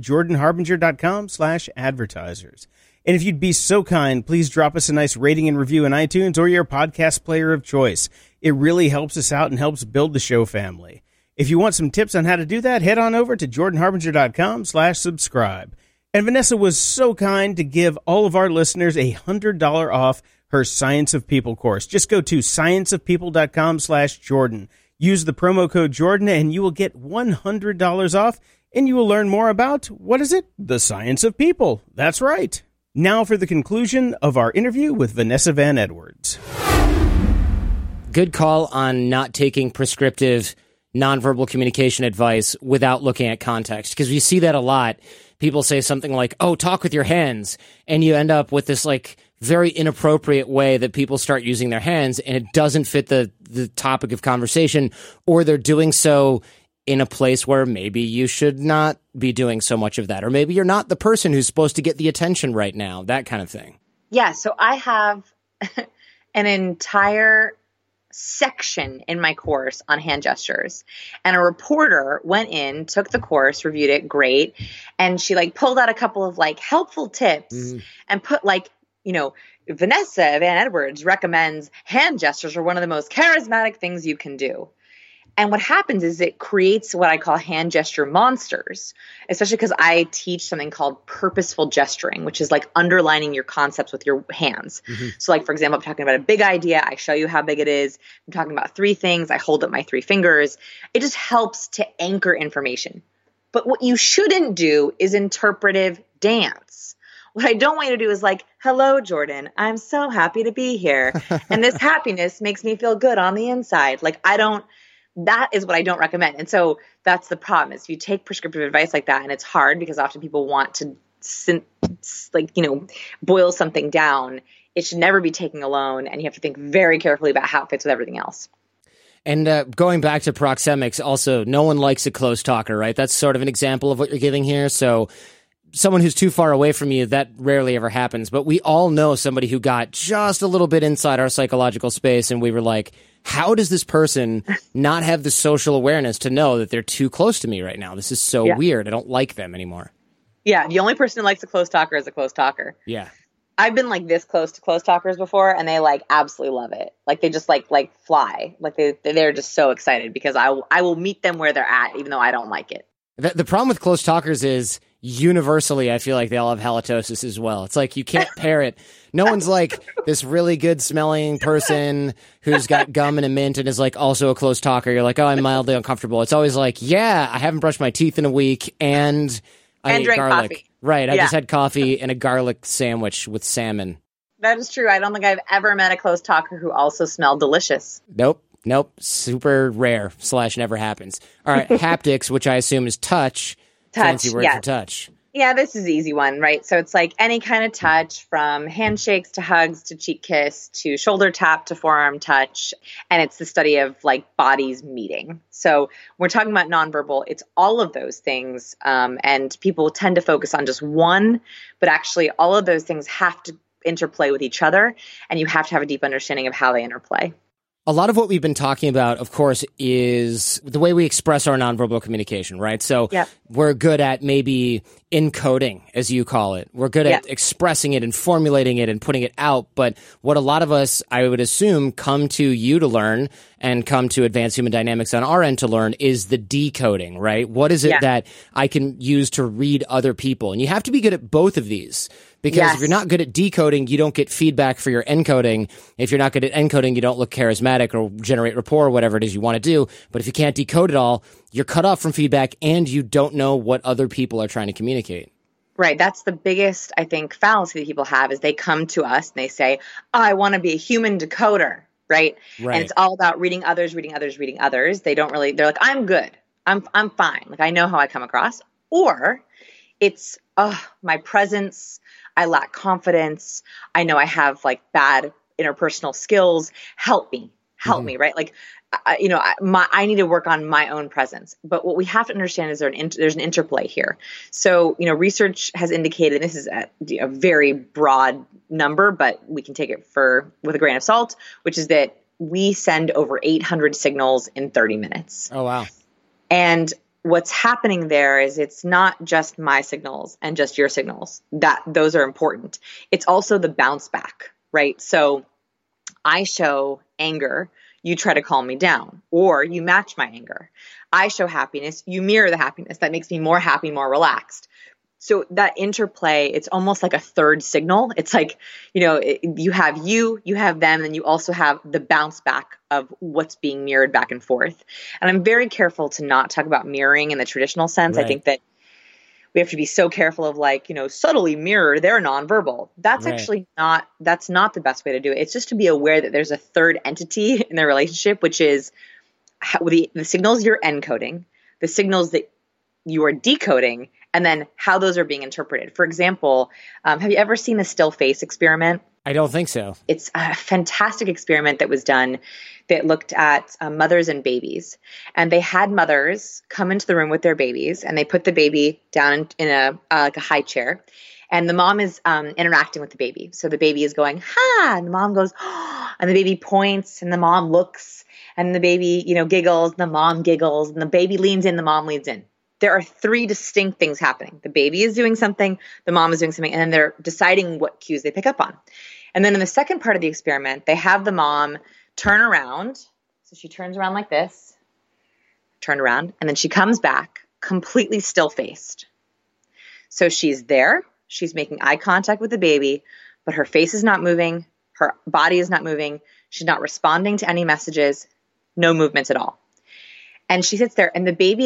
jordanharbinger.com/advertisers. And if you'd be so kind, please drop us a nice rating and review in iTunes or your podcast player of choice. It really helps us out and helps build the show family. If you want some tips on how to do that, head on over to jordanharbinger.com/subscribe. And Vanessa was so kind to give all of our listeners $100 off her Science of People course. Just go to scienceofpeople.com/Jordan. Use the promo code Jordan and you will get $100 off, and you will learn more about, what is it? The Science of People. That's right. Now for the conclusion of our interview with Vanessa Van Edwards. Good call on not taking prescriptive nonverbal communication advice without looking at context, because we see that a lot. People say something like, oh, talk with your hands, and you end up with this like very inappropriate way that people start using their hands, and it doesn't fit the topic of conversation, or they're doing so in a place where maybe you should not be doing so much of that, or maybe you're not the person who's supposed to get the attention right now, that kind of thing. Yeah, so I have an entire section in my course on hand gestures, and a reporter went in, took the course, reviewed it, great, and she like pulled out a couple of like helpful tips and put like, you know, Vanessa Van Edwards recommends hand gestures are one of the most charismatic things you can do. And what happens is it creates what I call hand gesture monsters, especially because I teach something called purposeful gesturing, which is like underlining your concepts with your hands. So like, for example, I'm talking about a big idea. I show you how big it is. I'm talking about 3 things. I hold up my 3 fingers. It just helps to anchor information. But what you shouldn't do is interpretive dance. What I don't want you to do is like, hello, Jordan, I'm so happy to be here. And this happiness makes me feel good on the inside. Like that is what I don't recommend. And so that's the problem is if you take prescriptive advice like that, and it's hard because often people want to boil something down. It should never be taken alone. And you have to think very carefully about how it fits with everything else. And going back to proxemics, also, no one likes a close talker, right? That's sort of an example of what you're giving here. So someone who's too far away from you, that rarely ever happens. But we all know somebody who got just a little bit inside our psychological space, and we were like, how does this person not have the social awareness to know that they're too close to me right now? This is so weird. I don't like them anymore. Yeah, the only person who likes a close talker is a close talker. Yeah. I've been like this close to close talkers before, and they like absolutely love it. Like they just like fly. Like they're just so excited because I will meet them where they're at, even though I don't like it. The problem with close talkers is universally, I feel like they all have halitosis as well. It's like you can't pair it. No one's like this really good smelling person who's got gum and a mint and is like also a close talker. You're like, oh, I'm mildly uncomfortable. It's always like, yeah, I haven't brushed my teeth in a week and I ate drank garlic. Coffee. Right. I just had coffee and a garlic sandwich with salmon. That is true. I don't think I've ever met a close talker who also smelled delicious. Nope. Super rare / never happens. All right. Haptics, which I assume is touch. Fancy word for touch. Yeah, this is an easy one, right? So it's like any kind of touch, from handshakes to hugs to cheek kiss to shoulder tap to forearm touch. And it's the study of like bodies meeting. So we're talking about nonverbal. It's all of those things. And people tend to focus on just one, but actually all of those things have to interplay with each other. And you have to have a deep understanding of how they interplay. A lot of what we've been talking about, of course, is the way we express our nonverbal communication, right? So we're good at maybe encoding, as you call it. We're good at expressing it and formulating it and putting it out. But what a lot of us, I would assume, come to you to learn and come to Advanced Human Dynamics on our end to learn is the decoding, right? What is it that I can use to read other people? And you have to be good at both of these. Because if you're not good at decoding, you don't get feedback for your encoding. If you're not good at encoding, you don't look charismatic or generate rapport or whatever it is you want to do. But if you can't decode it all, you're cut off from feedback and you don't know what other people are trying to communicate. Right. That's the biggest, I think, fallacy that people have is they come to us and they say, I want to be a human decoder. Right. Right. And it's all about reading others, reading others, reading others. They're like, I'm good. I'm fine. Like, I know how I come across. Or it's, my presence. I lack confidence. I know I have like bad interpersonal skills. Help me, right? Like, I need to work on my own presence. But what we have to understand is there's an interplay here. So, research has indicated, this is a very broad number, but we can take it with a grain of salt, which is that we send over 800 signals in 30 minutes. Oh, wow. And what's happening there is it's not just my signals and just your signals. Those are important. It's also the bounce back, right? So I show anger, you try to calm me down, or you match my anger. I show happiness, you mirror the happiness. That makes me more happy, more relaxed. So that interplay, it's almost like a third signal. It's like, you have them, and you also have the bounce back of what's being mirrored back and forth. And I'm very careful to not talk about mirroring in the traditional sense. Right. I think that we have to be so careful of subtly mirror, they're nonverbal. That's Right. actually that's not the best way to do it. It's just to be aware that there's a third entity in the relationship, which is the signals you're encoding, the signals that you are decoding, and then how those are being interpreted. For example, have you ever seen the still face experiment? I don't think so. It's a fantastic experiment that was done that looked at mothers and babies. And they had mothers come into the room with their babies, and they put the baby down in a high chair. And the mom is interacting with the baby. So the baby is going, ha, and the mom goes, oh, and the baby points, and the mom looks, and the baby, giggles, and the mom giggles, and the baby leans in, the mom leans in. There are three distinct things happening. The baby is doing something, the mom is doing something, and then they're deciding what cues they pick up on. And then in the second part of the experiment, they have the mom turn around. So she turns around like this, turned around, and then she comes back completely still-faced. So she's there, she's making eye contact with the baby, but her face is not moving, her body is not moving, she's not responding to any messages, no movements at all. And she sits there, and the baby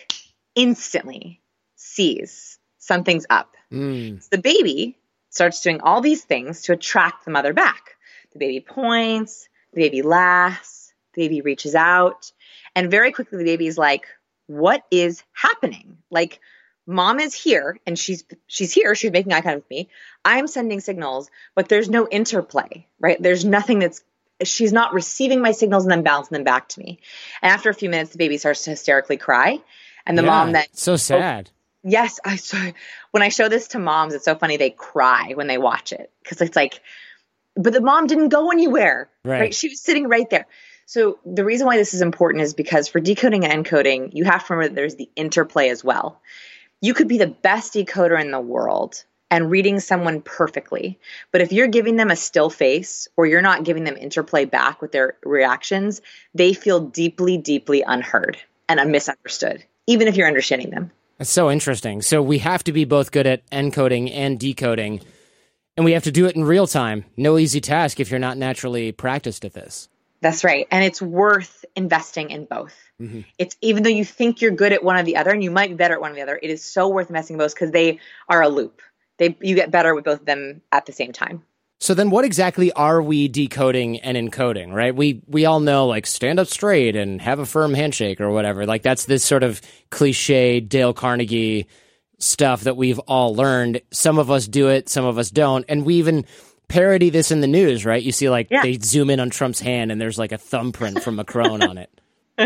instantly sees something's up. So the baby starts doing all these things to attract the mother back. The baby points, the baby laughs, the baby reaches out, and very quickly the baby is like, what is happening? Like, mom is here, and she's here, she's making eye contact with me. I'm sending signals, but there's no interplay, right? There's nothing she's not receiving my signals and then bouncing them back to me. And after a few minutes, the baby starts to hysterically cry. And the mom then, so sad. Yes, when I show this to moms, it's so funny. They cry when they watch it because it's like, but the mom didn't go anywhere, right? She was sitting right there. So the reason why this is important is because for decoding and encoding, you have to remember that there's the interplay as well. You could be the best decoder in the world and reading someone perfectly, but if you're giving them a still face or you're not giving them interplay back with their reactions, they feel deeply, deeply unheard and misunderstood, even if you're understanding them. That's so interesting. So we have to be both good at encoding and decoding, and we have to do it in real time. No easy task if you're not naturally practiced at this. That's right. And it's worth investing in both. Mm-hmm. It's even though you think you're good at one or the other, and you might be better at one or the other, it is so worth investing in both because they are a loop. You get better with both of them at the same time. So then what exactly are we decoding and encoding, right? We all know, stand up straight and have a firm handshake or whatever. That's this sort of cliche Dale Carnegie stuff that we've all learned. Some of us do it, some of us don't. And we even parody this in the news, right? You see, they zoom in on Trump's hand and there's a thumbprint from Macron on it.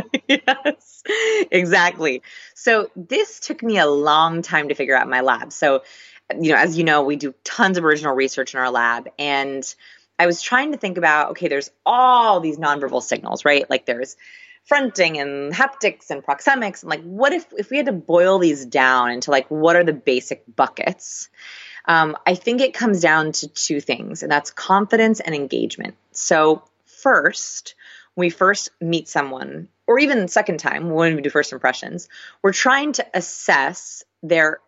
Yes, exactly. So this took me a long time to figure out in my lab. So as you know, we do tons of original research in our lab. And I was trying to think about, okay, there's all these nonverbal signals, right? There's fronting and haptics and proxemics. And what if we had to boil these down into what are the basic buckets? I think it comes down to two things, and that's confidence and engagement. So first, when we first meet someone, or even second time when we do first impressions, we're trying to assess their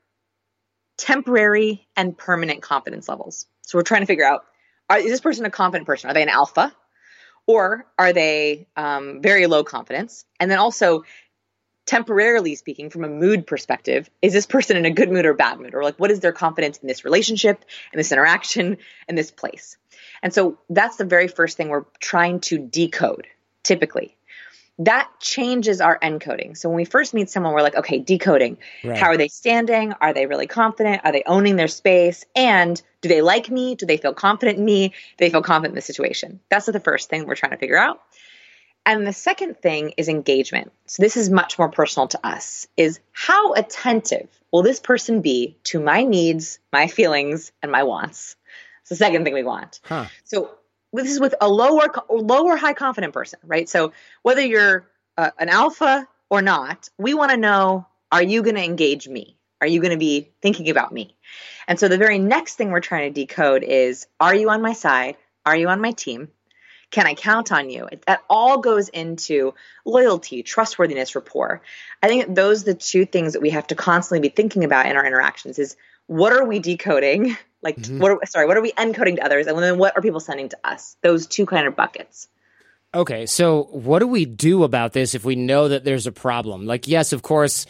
temporary and permanent confidence levels. So we're trying to figure out, is this person a confident person? Are they an alpha? Or are they very low confidence? And then also, temporarily speaking, from a mood perspective, is this person in a good mood or bad mood? Or like, what is their confidence in this relationship, in this interaction, in this place? And so that's the very first thing we're trying to decode, typically. That changes our encoding. So when we first meet someone, we're like, okay, decoding. Right. How are they standing? Are they really confident? Are they owning their space? And do they like me? Do they feel confident in me? Do they feel confident in the situation? That's the first thing we're trying to figure out. And the second thing is engagement. So this is much more personal to us, is how attentive will this person be to my needs, my feelings, and my wants? It's the second thing we want. So this is with a lower high confident person, right? So whether you're an alpha or not, we want to know, are you going to engage me? Are you going to be thinking about me? And so the very next thing we're trying to decode is, are you on my side? Are you on my team? Can I count on you? That all goes into loyalty, trustworthiness, rapport. I think those are the two things that we have to constantly be thinking about in our interactions is, what are we decoding? Like, what are we encoding to others? And then what are people sending to us? Those two kind of buckets. Okay, so what do we do about this if we know that there's a problem? Like, yes, of course,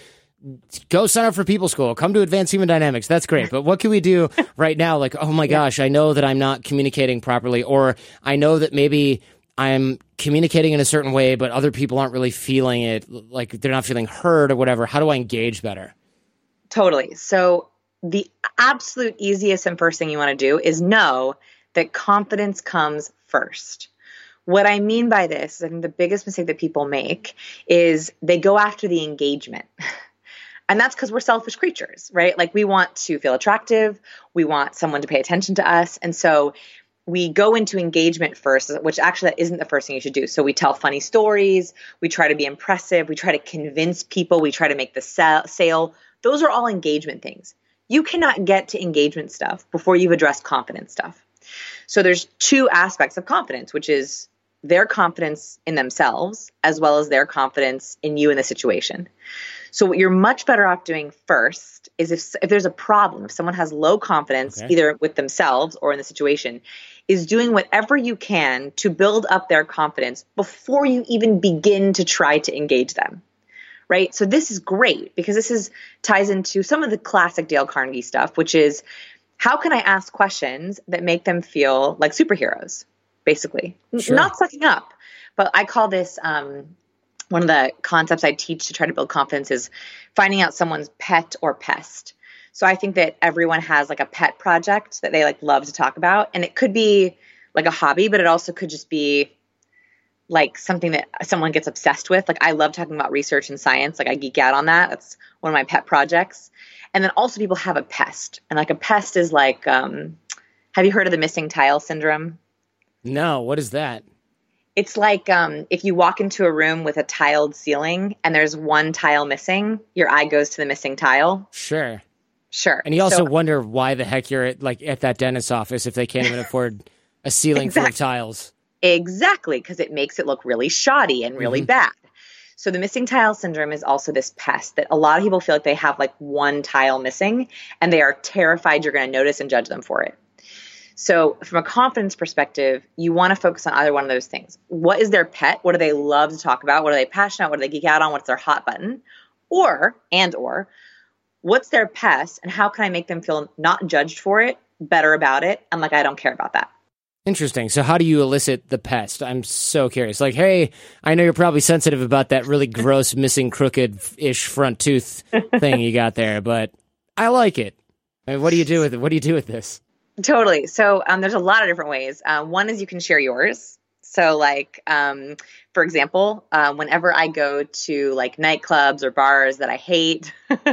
go sign up for People School. Come to Advanced Human Dynamics. That's great. But what can we do right now? Like, oh my gosh, I know that I'm not communicating properly, or I know that maybe I'm communicating in a certain way, but other people aren't really feeling it, like they're not feeling heard or whatever. How do I engage better? Totally. So the absolute easiest and first thing you want to do is know that confidence comes first. What I mean by this, I think the biggest mistake that people make is they go after the engagement. And that's because we're selfish creatures, right? Like, we want to feel attractive. We want someone to pay attention to us. And so we go into engagement first, which actually that isn't the first thing you should do. So we tell funny stories. We try to be impressive. We try to convince people. We try to make the sale. Those are all engagement things. You cannot get to engagement stuff before you've addressed confidence stuff. So there's two aspects of confidence, which is their confidence in themselves as well as their confidence in you in the situation. So what you're much better off doing first is if there's a problem, if someone has low confidence, either with themselves or in the situation, is doing whatever you can to build up their confidence before you even begin to try to engage them. Right? So this is great because this ties into some of the classic Dale Carnegie stuff, which is, how can I ask questions that make them feel like superheroes, basically? Sure. Not sucking up, but I call this one of the concepts I teach to try to build confidence is finding out someone's pet or pest. So I think that everyone has like a pet project that they like love to talk about. And it could be like a hobby, but it also could just be like something that someone gets obsessed with. Like, I love talking about research and science. Like, I geek out on that. That's one of my pet projects. And then also people have a pest. And like a pest is like, have you heard of the missing tile syndrome? No, what is that? It's like if you walk into a room with a tiled ceiling and there's one tile missing, your eye goes to the missing tile. Sure. And you also wonder why the heck you're at that dentist's office if they can't even afford a ceiling full of tiles. Exactly, because it makes it look really shoddy and really bad. So the missing tile syndrome is also this pest that a lot of people feel like they have like one tile missing and they are terrified you're going to notice and judge them for it. So from a confidence perspective, you want to focus on either one of those things. What is their pet? What do they love to talk about? What are they passionate about? What do they geek out on? What's their hot button? Or what's their pest and how can I make them feel not judged for it, better about it, and like I don't care about that? Interesting. So how do you elicit the pest? I'm so curious. Like, hey, I know you're probably sensitive about that really gross missing crooked-ish front tooth thing you got there, but I like it. I mean, what do you do with it? What do you do with this? Totally. So there's a lot of different ways. One is you can share yours. So like, for example, whenever I go to like nightclubs or bars that I hate,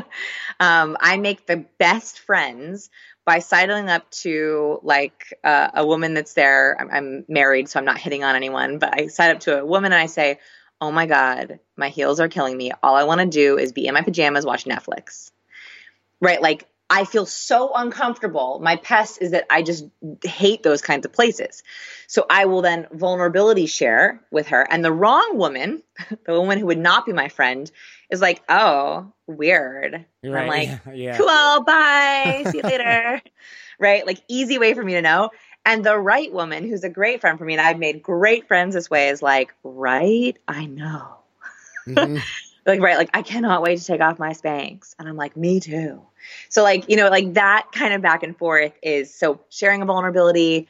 I make the best friends by sidling up to like a woman that's there. I'm married, so I'm not hitting on anyone, but I side up to a woman and I say, oh my God, my heels are killing me. All I want to do is be in my pajamas, watch Netflix. Right? Like, I feel so uncomfortable. My pest is that I just hate those kinds of places. So I will then vulnerability share with her. And the wrong woman, the woman who would not be my friend, is like, oh, weird. Right. I'm like, yeah. Cool, bye. See you later. Right? Like, easy way for me to know. And the right woman, who's a great friend for me, and I've made great friends this way, is like, right? I know. Like, right, like, I cannot wait to take off my Spanx. And I'm like, me too. So like, like that kind of back and forth is so sharing a vulnerability.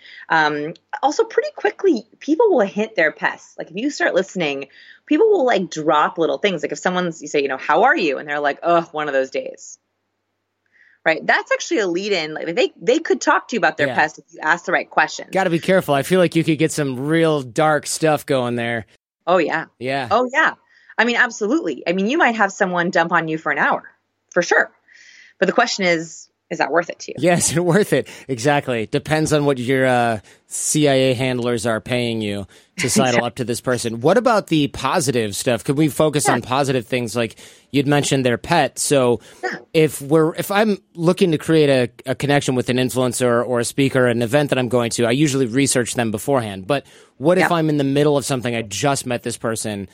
Also pretty quickly, people will hint their pests. Like if you start listening, people will like drop little things. Like if you say, how are you? And they're like, oh, one of those days. Right. That's actually a lead in. Like they could talk to you about their pest if you ask the right questions. Got to be careful. I feel like you could get some real dark stuff going there. Oh, yeah. Yeah. Oh, yeah. I mean, absolutely. I mean, you might have someone dump on you for an hour, for sure. But the question is that worth it to you? Yes, worth it. Exactly. Depends on what your CIA handlers are paying you to sidle up to this person. What about the positive stuff? Could we focus on positive things? Like you'd mentioned their pet. So if I'm looking to create a connection with an influencer or a speaker, an event that I'm going to, I usually research them beforehand. But what if I'm in the middle of something? I just met this person.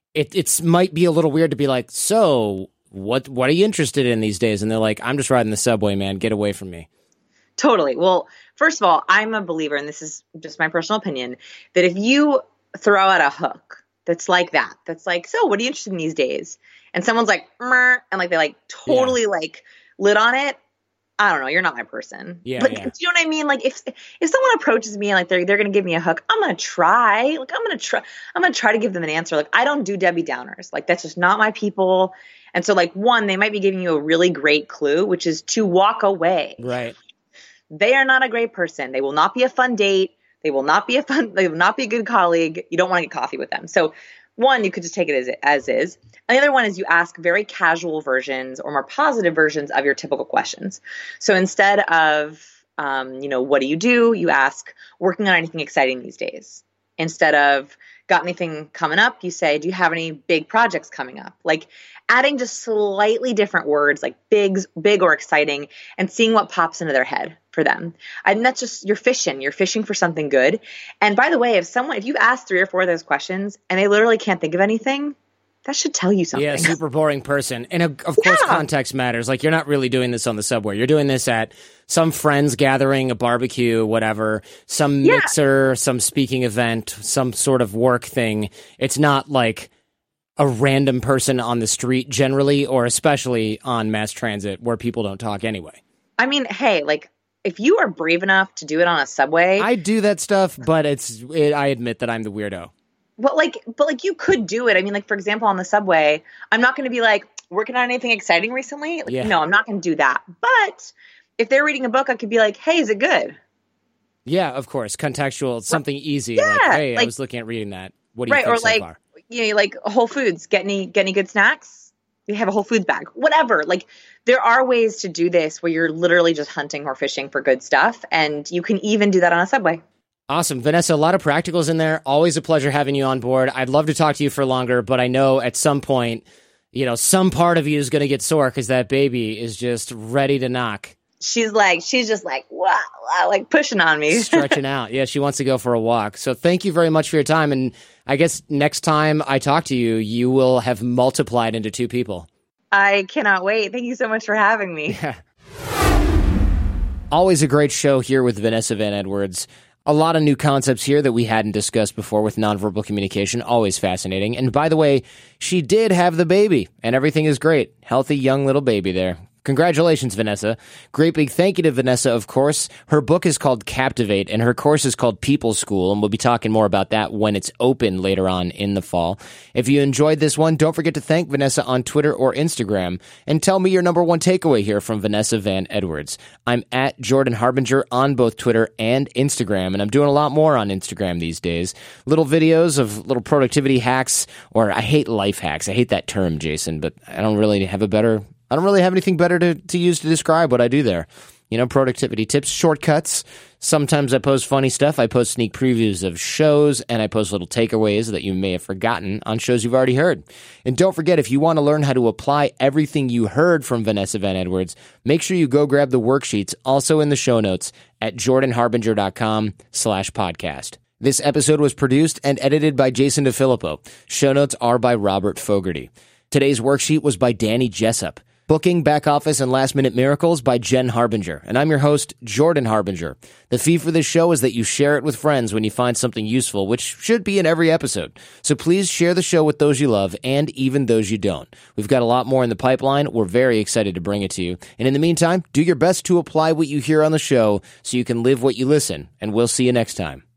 It might be a little weird to be like, so what are you interested in these days? And they're like, I'm just riding the subway, man. Get away from me. Totally. Well, first of all, I'm a believer, and this is just my personal opinion, that if you throw out a hook that's like that, that's like, so what are you interested in these days? And someone's like, and like they like totally like lit on it. I don't know. You're not my person. Yeah, but do you know what I mean? Like if someone approaches me and like they're going to give me a hook, I'm going to try. Like I'm going to try to give them an answer. Like I don't do Debbie Downers. Like that's just not my people. And so like one, they might be giving you a really great clue, which is to walk away. Right. They are not a great person. They will not be a fun date. They will not be a good colleague. You don't want to get coffee with them. So one, you could just take it as is. And the other one is you ask very casual versions or more positive versions of your typical questions. So instead of, what do? You ask, working on anything exciting these days. Instead of, got anything coming up? You say, do you have any big projects coming up? Like adding just slightly different words like big or exciting and seeing what pops into their head for them. And that's just, you're fishing for something good. And by the way, if you ask 3 or 4 of those questions and they literally can't think of anything, that should tell you something. Yeah, super boring person. And of course, context matters. Like you're not really doing this on the subway. You're doing this at some friends gathering, a barbecue, whatever, some mixer, some speaking event, some sort of work thing. It's not like a random person on the street generally, or especially on mass transit where people don't talk anyway. I mean, hey, like if you are brave enough to do it on a subway. I do that stuff, but I admit that I'm the weirdo. But you could do it. I mean, like, for example, on the subway, I'm not going to be like, working on anything exciting recently? No, I'm not going to do that. But if they're reading a book, I could be like, hey, is it good? Yeah, of course. Contextual, something easy. Yeah, like, hey, I was looking at reading that. What do you think so far? Like Whole Foods, get any good snacks? We have a Whole Foods bag. Whatever. Like, there are ways to do this where you're literally just hunting or fishing for good stuff. And you can even do that on a subway. Awesome. Vanessa, a lot of practicals in there. Always a pleasure having you on board. I'd love to talk to you for longer, but I know at some point, some part of you is going to get sore because that baby is just ready to knock. She's just like, wow, like pushing on me. Stretching out. Yeah, she wants to go for a walk. So thank you very much for your time. And I guess next time I talk to you, you will have multiplied into 2 people. I cannot wait. Thank you so much for having me. Yeah. Always a great show here with Vanessa Van Edwards. A lot of new concepts here that we hadn't discussed before with nonverbal communication. Always fascinating. And by the way, she did have the baby, and everything is great. Healthy, young little baby there. Congratulations, Vanessa. Great big thank you to Vanessa, of course. Her book is called Captivate, and her course is called People School, and we'll be talking more about that when it's open later on in the fall. If you enjoyed this one, don't forget to thank Vanessa on Twitter or Instagram, and tell me your number 1 takeaway here from Vanessa Van Edwards. I'm at Jordan Harbinger on both Twitter and Instagram, and I'm doing a lot more on Instagram these days. Little videos of little productivity hacks, or I hate life hacks. I hate that term, Jason, but I don't really have anything better to use to describe what I do there. Productivity tips, shortcuts. Sometimes I post funny stuff. I post sneak previews of shows, and I post little takeaways that you may have forgotten on shows you've already heard. And don't forget, if you want to learn how to apply everything you heard from Vanessa Van Edwards, make sure you go grab the worksheets, also in the show notes at jordanharbinger.com/podcast. This episode was produced and edited by Jason DeFilippo. Show notes are by Robert Fogarty. Today's worksheet was by Danny Jessup. Booking, Back Office, and Last Minute Miracles by Jen Harbinger. And I'm your host, Jordan Harbinger. The fee for this show is that you share it with friends when you find something useful, which should be in every episode. So please share the show with those you love and even those you don't. We've got a lot more in the pipeline. We're very excited to bring it to you. And in the meantime, do your best to apply what you hear on the show so you can live what you listen. And we'll see you next time.